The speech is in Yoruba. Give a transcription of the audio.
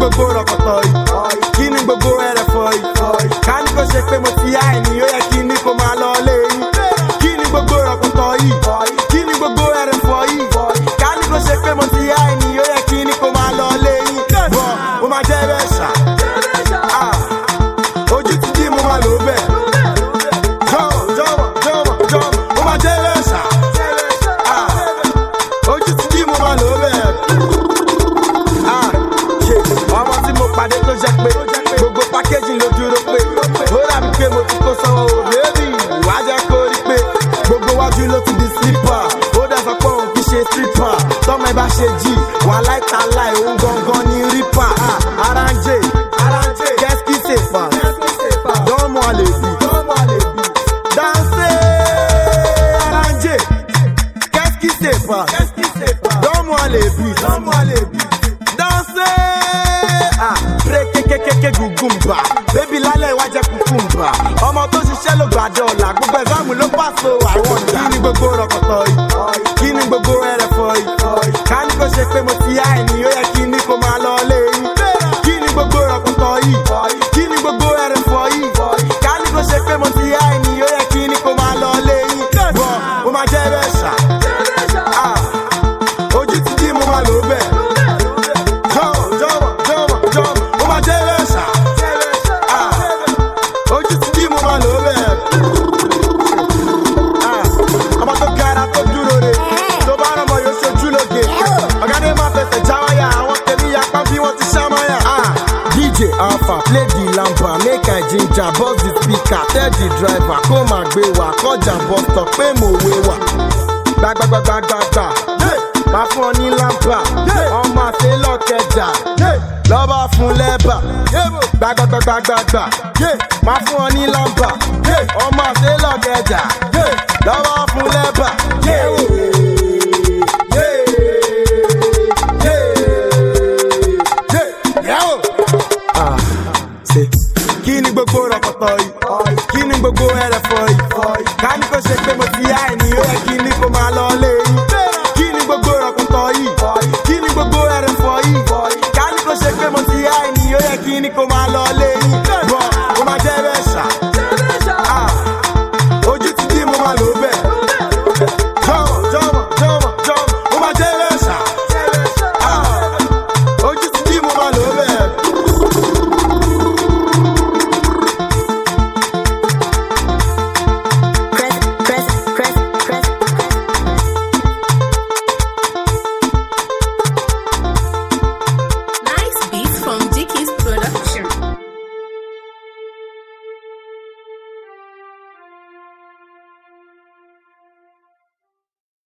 gbogbo rọ̀kọ̀tọ̀ yìí? Kí ni gbogbo ẹrẹ̀fọ̀ yìí? Ká ní kó ṣe pé mo ti yá ẹni ó yẹ kí ní kó máa lọ lé yín. Kí ni gbogbo rọ̀kọ̀tọ̀ yìí? Kí ni gbogbo ẹrẹ̀fọ̀ yìí? Ká ní kó ṣe pé mo ti yá ẹni ó yẹ kí ní kó máa lọ lé yín. Bọ̀ mo máa jẹ́ bẹ́ẹ̀ ṣá. Ojú ti dí mo máa lò bẹ́ẹ̀. Jọ̀wọ́ mo máa jẹ́ bẹ́ẹ̀ ṣá. Ojú ti dí mo máa lò bẹ́ẹ̀. Ọmọ tí mo pàdé tó jẹ́ pé gbogbo pákéjì ló dúró pé ó dàbí pé mo ti kó sanwó o bébì wá jẹ́ kó rí pé gbogbo wájú ló ti di slipper ó dẹ̀ sọ pé òun kì í ṣe stripper tọ́mọ ẹ bá ṣe jì wà láìta láì òun gangan ní rípà aranje kẹ́sìkì ṣèpà dánmọ́ àlèbí dáńsẹ́ aranje kẹ́sìkì ṣèpà dánmọ́ àlèbí dáńsẹ́ kékékéké gùgùmbà bébí lálẹ́ ìwájẹ́ kùkùmbà ọmọ tó ṣiṣẹ́ ló gbàdé ọ̀la gbogbo ẹ̀fáàmù ló pàṣẹ àwọn ọ̀dà. Kí ni gbogbo rọ̀kọ̀tọ̀ yìí? Kí ni gbogbo ẹrẹ̀fọ̀ yìí? Ká ní kó ṣe pé mo ti yá ẹni ó yẹ kí ní kó máa lọ lé yín. Kí ni gbogbo rọ̀kọ̀tọ̀ yìí? Kí ni gbogbo ẹrẹ̀fọ̀ yìí? Ká ní kó ṣe pé mo ti yá ẹni ó yẹ kí ní kó máa lọ lé yín. Bọ̀ mo máa jẹ́ bẹ́ẹ̀ ṣá. Ojú ti dí mo máa lò bẹ́ẹ̀. DJ Alpha, play the lampa, make I ginger, buzz the speaker, tell the driver, come and gbé wa, kọjá bus stop, pé mo wé wa. Gbàgbàgbàgbàgbà, máa fún ọ ní lampa, ọmọ àti lọ́kẹjà, lọ́ba fún lẹ́bà. Gbàgbàgbàgbàgbà, máa fún ọ ní lampa, ọmọ àti lọ́kẹjà, lọ́ba fún lẹ́bà. Kí ni gbogbo rọ̀kọ̀tọ̀ yìí? Kí ni gbogbo ẹrẹ̀fọ̀ yìí? Ká ní kó ṣe pé mo ti yá ẹni ó yẹ kí ní kó máa lọ lé yín. Kí ni gbogbo rọ̀kọ̀tọ̀ yìí? Kí ni gbogbo ẹrẹ̀fọ̀ yìí? Ká ní kó ṣe pé mo ti yá ẹni ó yẹ kí ní kó máa lọ lé yín.